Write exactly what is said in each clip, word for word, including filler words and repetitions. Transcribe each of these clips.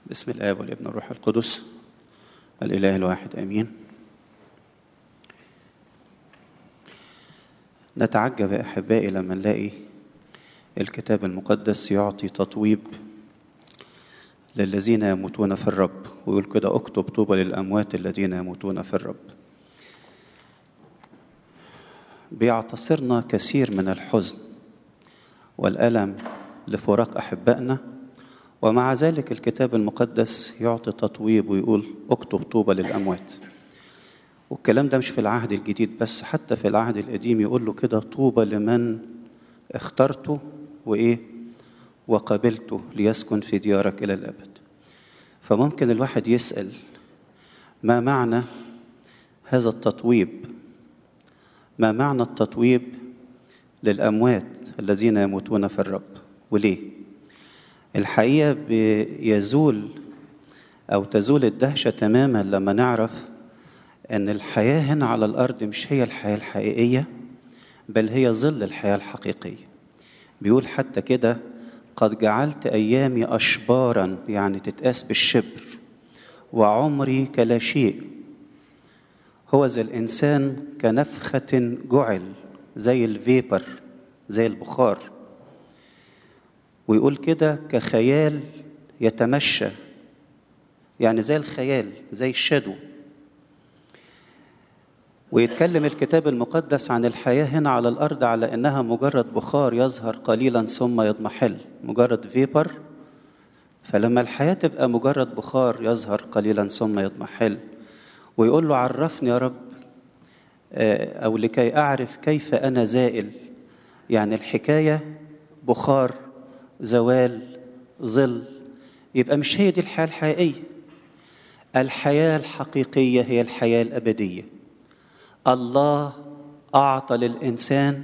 باسم الآب والابن والروح القدس الإله الواحد آمين. نتعجب يا أحبائي لما نلاقي الكتاب المقدس يعطي تطويب للذين يموتون في الرب، ويقول كده: اكتب طوبى للأموات الذين يموتون في الرب. بيعتصرنا كثير من الحزن والألم لفراق أحبائنا، ومع ذلك الكتاب المقدس يعطي تطويب ويقول اكتب طوبى للأموات. والكلام ده مش في العهد الجديد بس، حتى في العهد القديم يقول له كده: طوبى لمن اخترته وإيه وقبلته ليسكن في ديارك إلى الأبد. فممكن الواحد يسأل ما معنى هذا التطويب؟ ما معنى التطويب للأموات الذين يموتون في الرب؟ وليه؟ الحقيقة بيزول أو تزول الدهشة تماما لما نعرف أن الحياة هنا على الأرض مش هي الحياة الحقيقية، بل هي ظل الحياة الحقيقية. بيقول حتى كده: قد جعلت أيامي أشبارا، يعني تتقاس بالشبر، وعمري كلا شيء. هو ذا الإنسان كنفخة جعل، زي الفيبر، زي البخار. ويقول كده: كخيال يتمشى، يعني زي الخيال، زي الشادو. ويتكلم الكتاب المقدس عن الحياة هنا على الأرض على أنها مجرد بخار يظهر قليلا ثم يضمحل، مجرد فيبر. فلما الحياة تبقى مجرد بخار يظهر قليلا ثم يضمحل، ويقول له: عرفني يا رب، أو لكي أعرف كيف أنا زائل. يعني الحكاية بخار، زوال، ظل. يبقى مش هي دي الحياة الحقيقية. الحياة الحقيقية هي الحياة الأبدية. الله أعطى للإنسان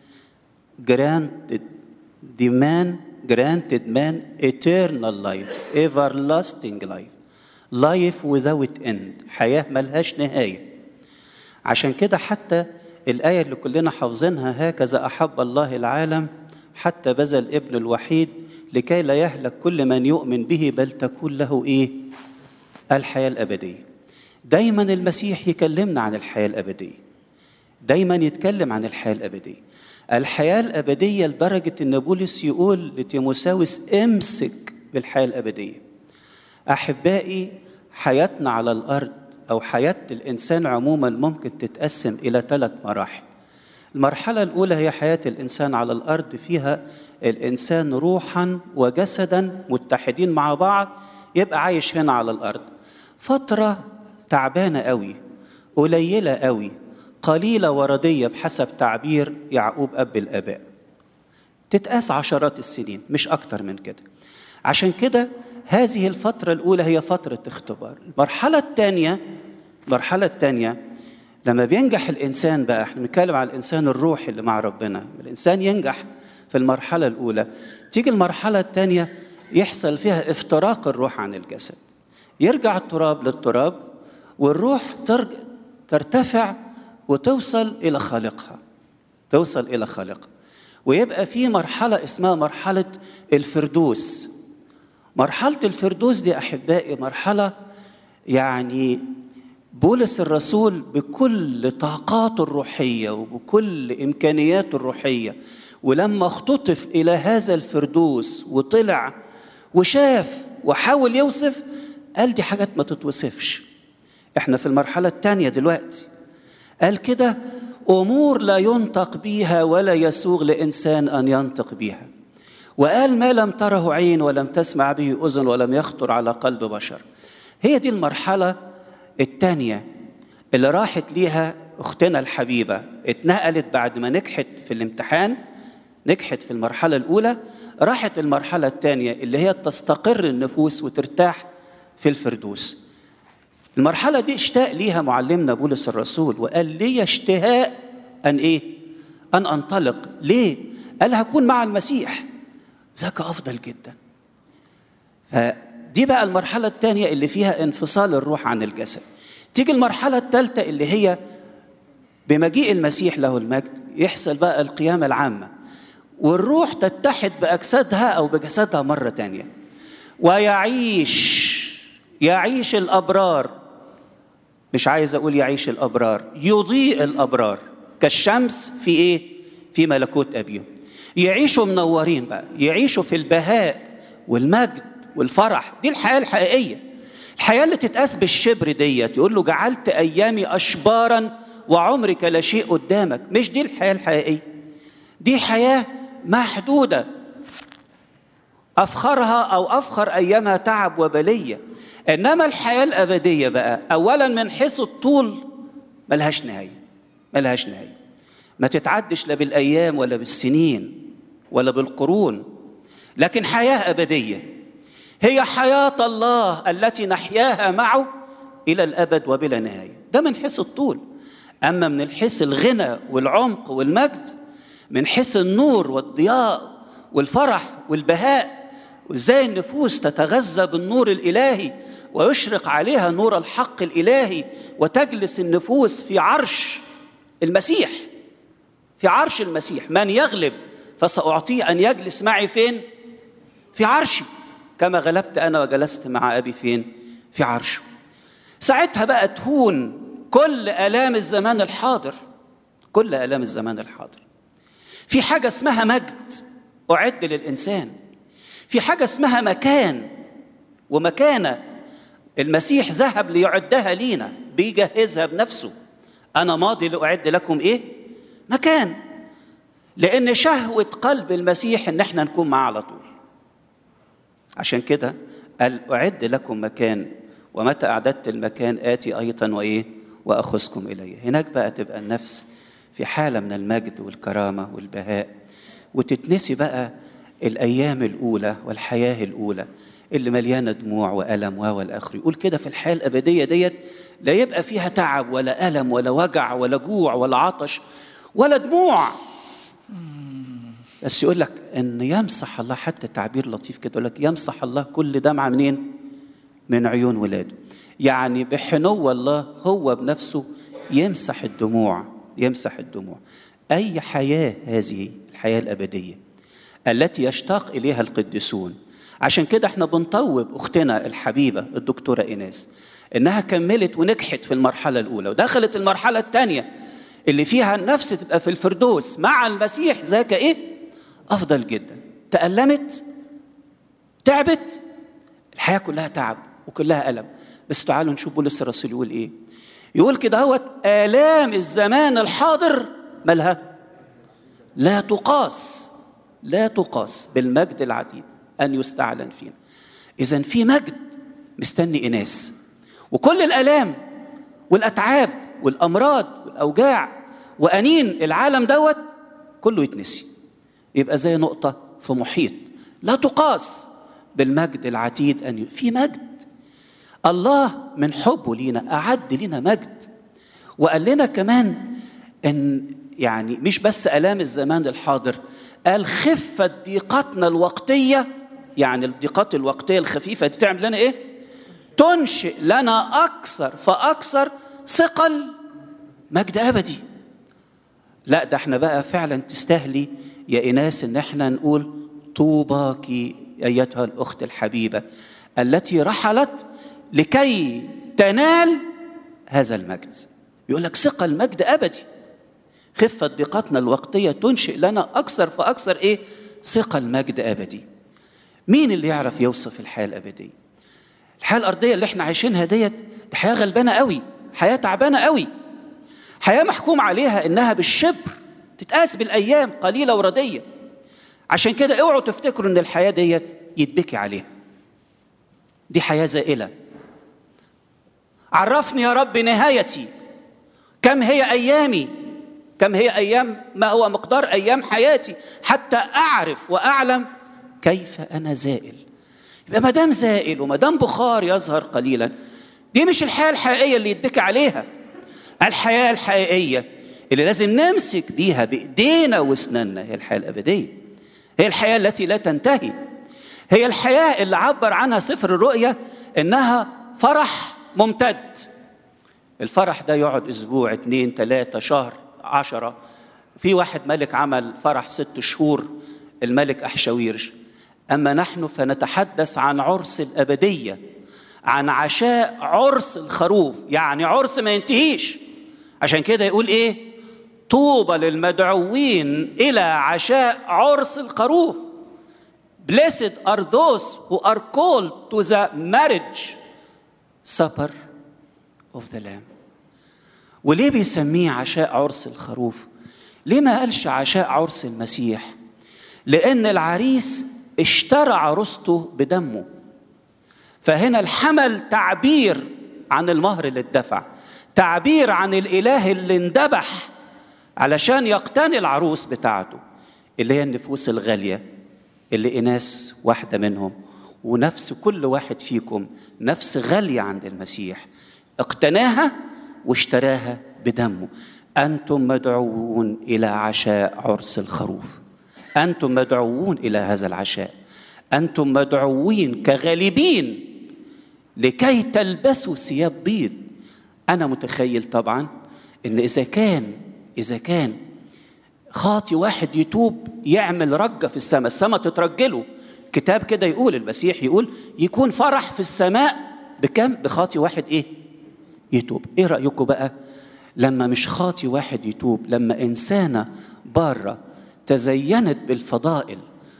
granted the man granted man eternal life, everlasting life, life without end، حياة ملهاش نهاية. عشان كده حتى الآية اللي كلنا حافظينها: هكذا أحب الله العالم حتى بذل ابن الوحيد لكي لا يهلك كل من يؤمن به بل تكون له إيه؟ الحياة الأبدية. دايما المسيح يكلمنا عن الحياة الأبدية، دايما يتكلم عن الحياة الأبدية. الحياة الأبدية لدرجة أن بولس يقول لتيموثاوس: امسك بالحياة الأبدية. أحبائي، حياتنا على الأرض أو حياة الإنسان عموما ممكن تتقسم إلى ثلاث مراحل. المرحلة الأولى هي حياة الإنسان على الأرض، فيها الإنسان روحا وجسدا متحدين مع بعض، يبقى عايش هنا على الأرض فترة تعبانة قوي، قليلة قوي، قليلة وردية بحسب تعبير يعقوب أب الآباء، تتقاس عشرات السنين مش أكتر من كده. عشان كده هذه الفترة الأولى هي فترة اختبار. المرحلة الثانية المرحلة الثانية لما بينجح الإنسان، بقى احنا بنتكلم على الإنسان الروحي اللي مع ربنا، الإنسان ينجح في المرحلة الأولى، تيجي المرحلة الثانية يحصل فيها افتراق الروح عن الجسد، يرجع التراب للتراب والروح ترتفع وتوصل إلى خالقها، توصل إلى خالقها. ويبقى في مرحلة اسمها مرحلة الفردوس. مرحلة الفردوس دي أحبائي مرحلة يعني بولس الرسول بكل طاقاته الروحية وبكل إمكانياته الروحية، ولما اختطف إلى هذا الفردوس وطلع وشاف وحاول يوصف، قال دي حاجات ما تتوصفش. احنا في المرحلة الثانية دلوقتي، قال كده: أمور لا ينطق بيها ولا يسوغ لإنسان أن ينطق بيها. وقال: ما لم تره عين ولم تسمع به أذن ولم يخطر على قلب بشر. هي دي المرحلة الثانية اللي راحت ليها أختنا الحبيبة، اتنقلت بعد ما نجحت في الامتحان، نجحت في المرحلة الأولى، راحت المرحلة الثانية اللي هي تستقر النفوس وترتاح في الفردوس. المرحلة دي اشتاق ليها معلمنا بولس الرسول وقال: لي اشتهاء أن إيه؟ أن أنطلق. ليه؟ قال: هكون مع المسيح، ذاك أفضل جدا. فدي بقى المرحلة الثانية اللي فيها انفصال الروح عن الجسد. تيجي المرحلة الثالثة اللي هي بمجيء المسيح له المجد يحصل بقى القيامة العامة، والروح تتحد بأجسادها أو بجسدها مرة تانية، ويعيش يعيش الأبرار، مش عايز أقول يعيش الأبرار، يضيء الأبرار كالشمس في إيه؟ في ملكوت أبيهم. يعيشوا منورين بقى، يعيشوا في البهاء والمجد والفرح. دي الحياة الحقيقية، الحياة اللي تتقاس بالشبر ديت. يقول له جعلت أيامي أشبارا وعمرك لا شيء قدامك. مش دي الحياة الحقيقية، دي حياة محدودة أفخرها أو أفخر أيامها تعب وبلية. إنما الحياة الأبدية بقى أولا من حيث الطول ملهاش نهاية، ملهاش نهاية، ما تتعدش لا بالأيام ولا بالسنين ولا بالقرون، لكن حياة أبدية هي حياة الله التي نحياها معه إلى الأبد وبلا نهاية. ده من حيث الطول. أما من حيث الغنى والعمق والمجد، من حيث النور والضياء والفرح والبهاء، وإزاي النفوس تتغذى بالنور الإلهي ويشرق عليها نور الحق الإلهي، وتجلس النفوس في عرش المسيح، في عرش المسيح. من يغلب فسأعطيه أن يجلس معي فين؟ في عرشي، كما غلبت أنا وجلست مع أبي فين؟ في عرشه. ساعتها بقى تهون كل آلام الزمان الحاضر، كل آلام الزمان الحاضر. في حاجة اسمها مجد أعد للإنسان، في حاجة اسمها مكان ومكانة المسيح ذهب ليعدها لينا، بيجهزها بنفسه. أنا ماضي لأعد لكم إيه؟ مكان. لأن شهوة قلب المسيح إن احنا نكون معاه على طول. عشان كده قال أعد لكم مكان، ومتى أعددت المكان آتي أيضا وإيه؟ وأخذكم إليه. هناك بقى تبقى النفس في حالة من المجد والكرامة والبهاء، وتتنسي بقى الأيام الأولى والحياة الأولى اللي مليانة دموع وألم والآخر. يقول كده في الحياة الأبدية ديت لا يبقى فيها تعب ولا ألم ولا وجع ولا جوع ولا عطش ولا دموع. بس يقول لك أن يمسح الله، حتى تعبير لطيف كده، يقول لك يمسح الله كل دمعة منين؟ من عيون ولاده. يعني بحنو الله هو بنفسه يمسح الدموع، يمسح الدموع. أي حياة هذه الحياة الأبدية التي يشتاق إليها القديسون. عشان كده احنا بنطوب أختنا الحبيبة الدكتورة إيناس إنها كملت ونجحت في المرحلة الأولى، ودخلت المرحلة الثانية اللي فيها النفس تبقى في الفردوس مع المسيح. ذاك إيه؟ أفضل جدا. تألمت، تعبت، الحياة كلها تعب وكلها ألم. بس تعالوا نشوف بولس الرسول يقول إيه. يقول كده هو آلام الزمان الحاضر مالها؟ لا تقاس، لا تقاس بالمجد العتيد أن يستعلن فينا. إذن في مجد مستني إيناس، وكل الآلام والأتعاب والأمراض والأوجاع وأنين العالم دوت كله يتنسي، يبقى زي نقطة في محيط لا تقاس بالمجد العتيد. أن في مجد الله من حبه لينا أعد لنا مجد. وقال لنا كمان أن يعني مش بس آلام الزمان الحاضر، قال خفة ضيقتنا الوقتية. يعني الضيقات الوقتية الخفيفة دي تعمل لنا إيه؟ تنشئ لنا أكثر فأكثر ثقل مجد أبدي. لا ده احنا بقى فعلا تستاهلي يا إيناس ان احنا نقول طوباك أيتها الأخت الحبيبة التي رحلت لكي تنال هذا المجد. يقول لك ثقل مجد أبدي. خفة ضيقتنا الوقتية تنشئ لنا أكثر فأكثر إيه؟ ثقل مجد أبدي. مين اللي يعرف يوصف الحياة الأبدية؟ الحياة الأرضية اللي احنا عايشينها ديت دي حياة غلبانة قوي، حياة تعبانة قوي، حياة محكوم عليها إنها بالشبر، تتقاس بالأيام قليلة وردية. عشان كده اوعوا تفتكروا إن الحياة ديت يتبكي عليها، دي حياة زائلة. عرفني يا رب نهايتي، كم هي أيامي، كم هي أيام، ما هو مقدار أيام حياتي حتى أعرف وأعلم كيف أنا زائل. يبقى ما دام زائل وما دام بخار يظهر قليلا، دي مش الحياة الحقيقية اللي يتبكي عليها. الحياة الحقيقية اللي لازم نمسك بيها بإيدينا واسناننا هي الحياة الأبدية، هي الحياة التي لا تنتهي، هي الحياة اللي عبر عنها سفر الرؤيا إنها فرح ممتد. الفرح ده يقعد أسبوع، اتنين، تلاتة، شهر، عشرة. في واحد ملك عمل فرح ست شهور، الملك أحشاويرش. أما نحن فنتحدث عن عرس الأبدية، عن عشاء عرس الخروف، يعني عرس ما ينتهيش. عشان كده يقول ايه؟ طوبى للمدعوين إلى عشاء عرس الخروف. Blessed are those who are called to the marriage supper of the Lamb. وليه بيسميه عشاء عرس الخروف؟ ليه ما قالش عشاء عرس المسيح؟ لأن العريس اشترى عروسته بدمه. فهنا الحمل تعبير عن المهر اللي اتدفع، تعبير عن الإله اللي اندبح علشان يقتني العروس بتاعته، اللي هي النفوس الغالية، اللي إناس واحدة منهم، ونفس كل واحد فيكم نفس غالية عند المسيح، اقتناها واشتراها بدمه. أنتم مدعوون إلى عشاء عرس الخروف، أنتم مدعوون إلى هذا العشاء، أنتم مدعوين كغالبين لكي تلبسوا ثياب بيض. أنا متخيل طبعا إن إذا كان إذا كان خاطي واحد يتوب يعمل رجة في السماء، السماء تترجله. كتاب كده يقول، المسيح يقول يكون فرح في السماء بكم؟ بخاطي واحد إيه؟ يتوب. إيه رأيكم بقى لما مش خاطي واحد يتوب، لما إنسانة بارة تزينت بالفضائل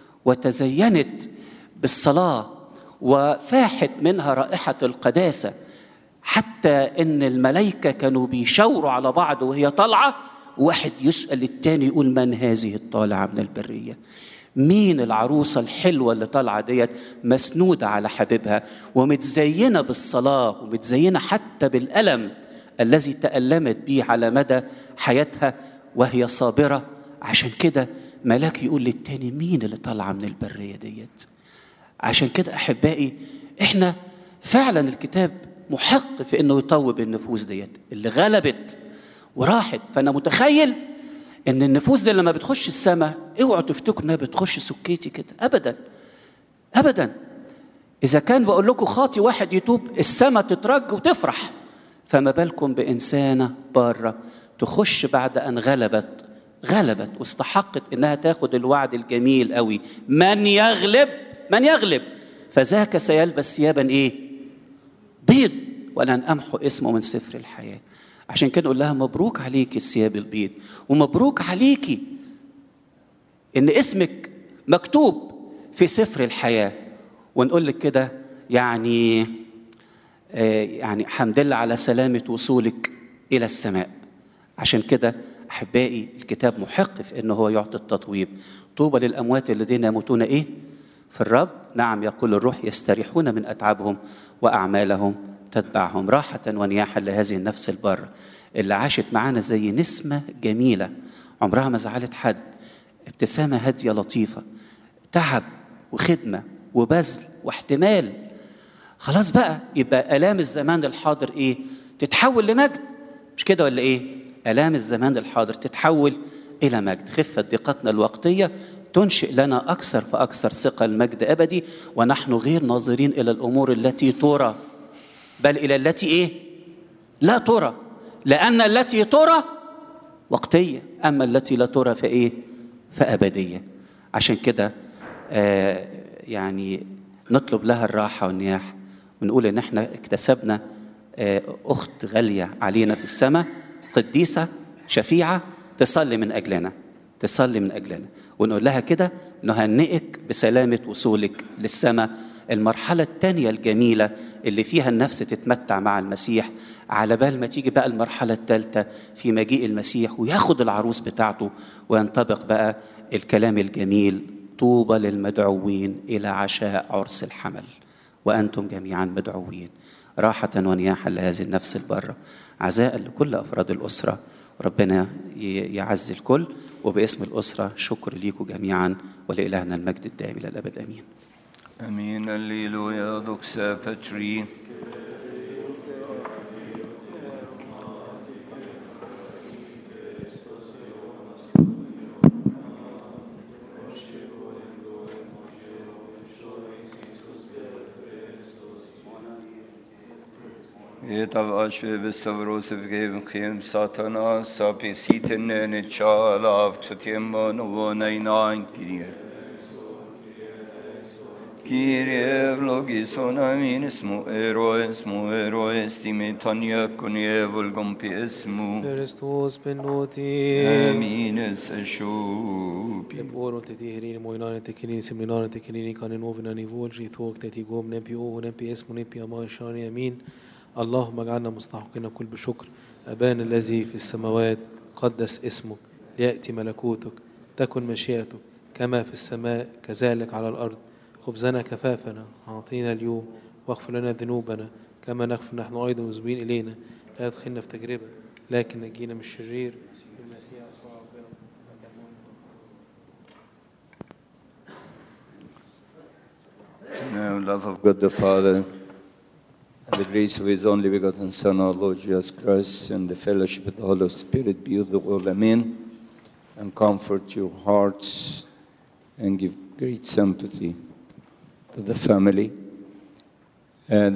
وتزينت بالصلاة وفاحت منها رائحة القداسة، حتى إن الملائكة كانوا بيشاوروا على بعض وهي طالعة، واحد يسأل التاني يقول من هذه الطالعة من البرية؟ مين العروسة الحلوة اللي طالعة ديت مسنودة على حبيبها ومتزينة بالصلاة ومتزينة حتى بالألم الذي تألمت به على مدى حياتها وهي صابرة؟ عشان كده ملاك يقول للتاني مين اللي طالعة من البرية ديت؟ عشان كده أحبائي إحنا فعلا الكتاب محق في إنه يطوب النفوس ديت اللي غلبت وراحت. فأنا متخيل إن النفوس دي لما بتخش السماء، اوعوا تفتكروا إنها بتخش سكيتي كده، أبدا أبدا. إذا كان بقول لكم خاطي واحد يتوب السماء تترج وتفرح، فما بالكم بإنسانة بارة تخش بعد أن غلبت غلبت واستحقت إنها تاخد الوعد الجميل قوي، من يغلب من يغلب فذاك سيلبس ثيابا إيه؟ بيض، ولن أمحو اسمه من سفر الحياة. عشان كده نقول لها مبروك عليك الثياب البيض، ومبروك عليكي إن اسمك مكتوب في سفر الحياة. ونقول لك كده يعني آه يعني حمد لله على سلامة وصولك إلى السماء. عشان كده أحبائي الكتاب محق في إنه هو يعطي التطويب. طوبى للأموات الذين يموتون إيه؟ في الرب، نعم يقول الروح يستريحون من أتعابهم وأعمالهم تتبعهم. راحة ونياحة لهذه النفس البارة اللي عاشت معانا زي نسمة جميلة، عمرها ما زعلت حد، ابتسامة هادية لطيفة، تعب وخدمة وبذل واحتمال. خلاص بقى يبقى آلام الزمان الحاضر إيه؟ تتحول لمجد، مش كده ولا إيه؟ آلام الزمان الحاضر تتحول إلى مجد. خفة ضيقتنا الوقتية تنشئ لنا أكثر فأكثر ثقة المجد أبدي، ونحن غير ناظرين إلى الأمور التي ترى، بل إلى التي إيه؟ لا ترى، لأن التي ترى وقتية، أما التي لا ترى فإيه؟ فأبدية. عشان كده آه يعني نطلب لها الراحة والنياح، ونقول إن احنا اكتسبنا آه أخت غالية علينا في السماء، قديسة شفيعة تصلي من أجلنا، تصلي من أجلنا، ونقول لها كده نهنئك بسلامة وصولك للسماء، المرحلة الثانية الجميلة اللي فيها النفس تتمتع مع المسيح، على بال ما تيجي بقى المرحلة الثالثة في مجيء المسيح وياخد العروس بتاعته، وينطبق بقى الكلام الجميل: طوبى للمدعوين إلى عشاء عرس الحمل وأنتم جميعا مدعوين. راحة ونياحة لهذه النفس البارة، عزاء لكل أفراد الأسرة. ربنا يعز الكل، وباسم الأسرة شكر ليكم جميعا، ولإلهنا المجد الدائم إلى الأبد. آمين. Amin. Alleluia. Doxa Patri. Et av ashe bestavros evgevn khem satana sapisiten ne chala av tsutim no neinain kirie. Kyrie eυλογήσον αμήν εσμου ερώες μου ερώες τιμητάνια κονιε βολγομπι εσμου. Χριστός πενώτη. Αμήν εσεσούπι. Leporo te tiherini moinane te kinini seminane te kinini kanin ovina nivol jithok te tigom نبي أو نبي اسمه نبي أما شاني أمين. اللهم اجعلنا مستحقين كل بشكر. أبانا الذي في السماوات قدس اسمك ليأتي ملكوتك تكن مشيئتك كما في السماء كذلك على الأرض. خبزنا كفافنا أعطينا اليوم واغفر لنا ذنوبنا كما نغفر نحن أيضا مذنبين إلينا لا تدخلنا في تجربة لكن نجينا من الشرير. Now, love of God the Father, and the grace of His only begotten Son, our Lord Jesus Christ, and the fellowship of the Holy Spirit be with you all, amen, and comfort your hearts and give great sympathy to the family. Uh, the